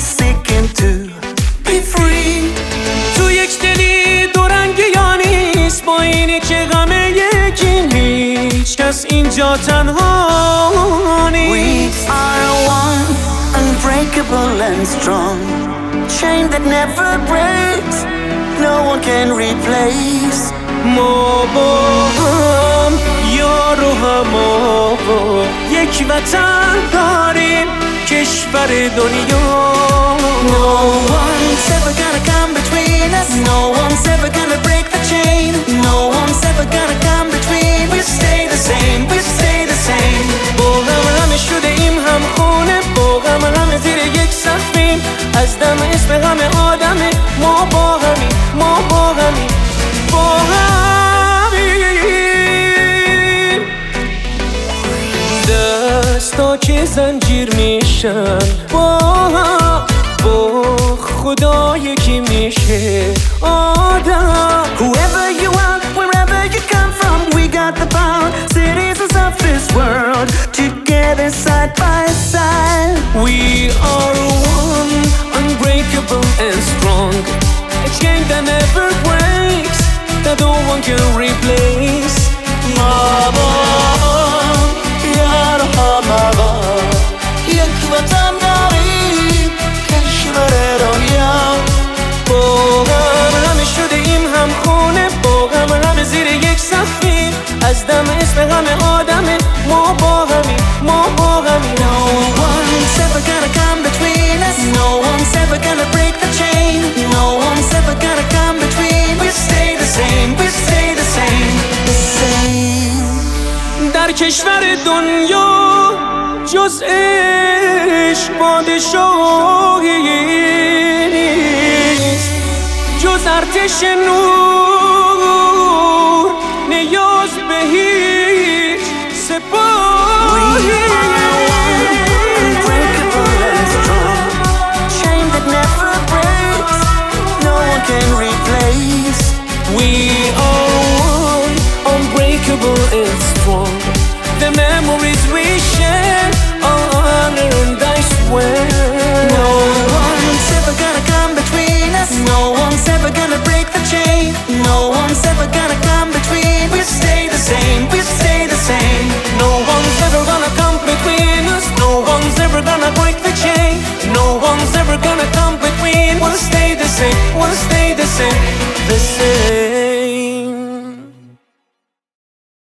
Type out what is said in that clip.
seeking to be free. تو یک دلی دو رنگی یا نیست، با اینی که غم یکی نیست، کس اینجا تنها نیست. We are one, unbreakable and strong, chain that never breaks, no one can replace. ما با هم یار و هما، یک وطن داریم، کشور دنیا. No one's ever gonna come between us, no one's ever gonna break the chain, no one's ever gonna come between. We stay the same, we stay the same. با هم شده ایم هم خونه، با هم زیر یک سقفیم، از دم اسم همه آدمه. ما با همیم، ما با همیم، با همیم. دستا که زنجیر میشن با خدا یکی میشه آدم. Whoever you are, wherever you come from, we got the power, citizens of this world, together side by side. We are one, unbreakable and strong, a chain that never breaks, that no one can replace. ما با یار همه، یک وطن داریم، کشور دنیا. با هم شده ایم هم خونه، با هم زیر یک سقفیم، از دم اسم همه آدمه. ما با همیم، ما با همیم. No one's ever gonna come between us, no one's ever gonna break the chain, no one's ever gonna come between. We stay the same, we stay the same, the same. در کشور دنیا جز عشق پادشاهی نیست، جز ارتش نور